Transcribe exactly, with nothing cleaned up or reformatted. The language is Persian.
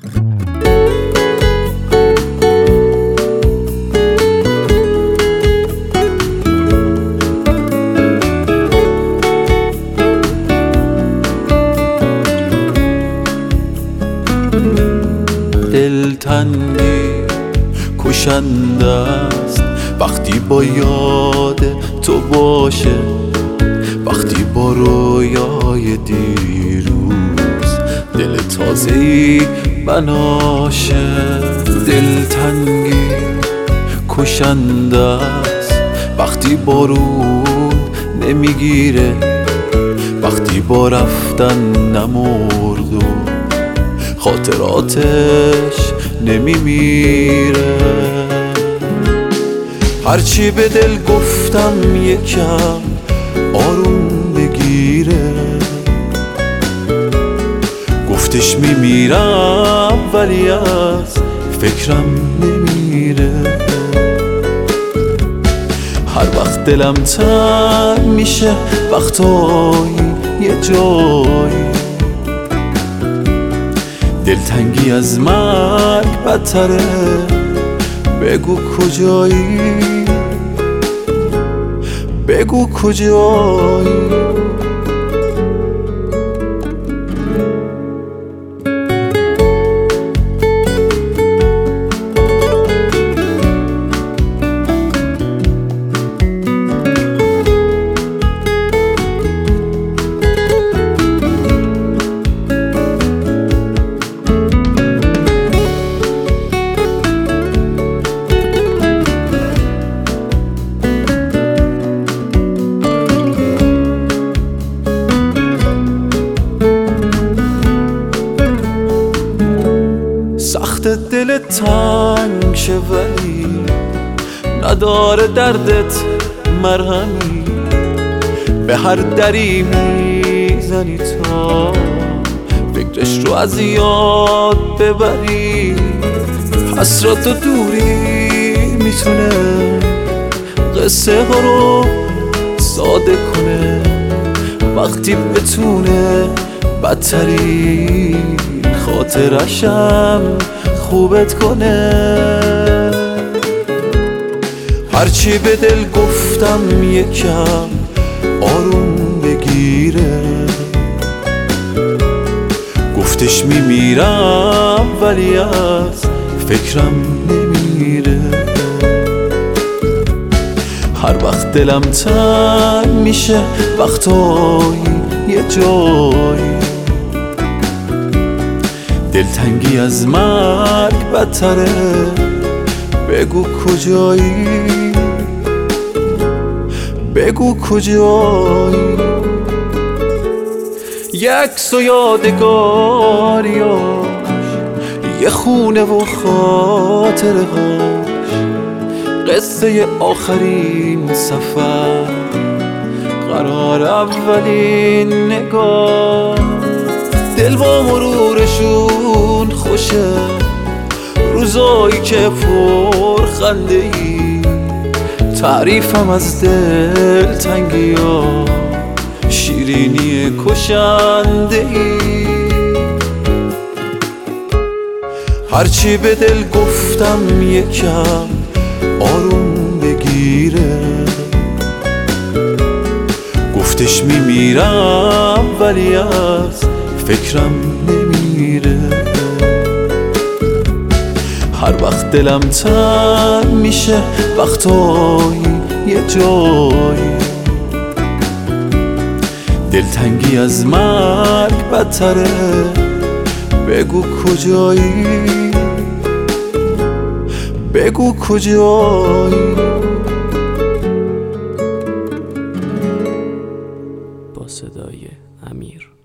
دلتنگی کشنده است وقتی با یاد تو باشه، وقتی با رویای دیروز دل تازه‌ای بناشه. دلتنگی کشنده است وقتی بارون نمیگیره، وقتی با رفتن نمرد و خاطراتش نمیمیره. هرچی به دل گفتم یکم آروم بگیره، گفتش میمیرم ولی از فکرم نمیره. هر وقت دلم تنگ میشه وقتایی یه جایی، دلتنگی از مرگ بدتره، بگو کجایی، بگو کجایی. سخت دل تنگ شه ولی نداره دردت مرهمی، به هر دری میزنی تا فکرش رو از یاد ببری. حسرت و دوری میتونه قصه ها رو ساده کنه، وقتی بتونه بدترین خاطرشم خوبت کنه. هرچی به دل گفتم یکم آروم بگیره، گفتش میمیرم ولی از فکرم نمیره. هر وقت دلم تنگ میشه وقتایی یه جایی، دلتنگی از مرگ بدتره، بگو کجایی، بگو کجایی. یک سو یادگاریاش، یه خونه و خاطره هاش، قصه آخرین سفر، قرار اولین نگاه. دل با مرورشون خوشه، روزایی که پر خنده ای، تعریفم از دل تنگی ها، شیرینی کشنده ای. هرچی به دل گفتم یکم آروم بگیره، گفتش میمیرم ولی از فکرم نمیره. هر وقت دلم تنگ میشه وقتایی یه جایی، دلتنگی از مرگ بدتره، بگو کجایی، بگو کجایی. با صدای امیر.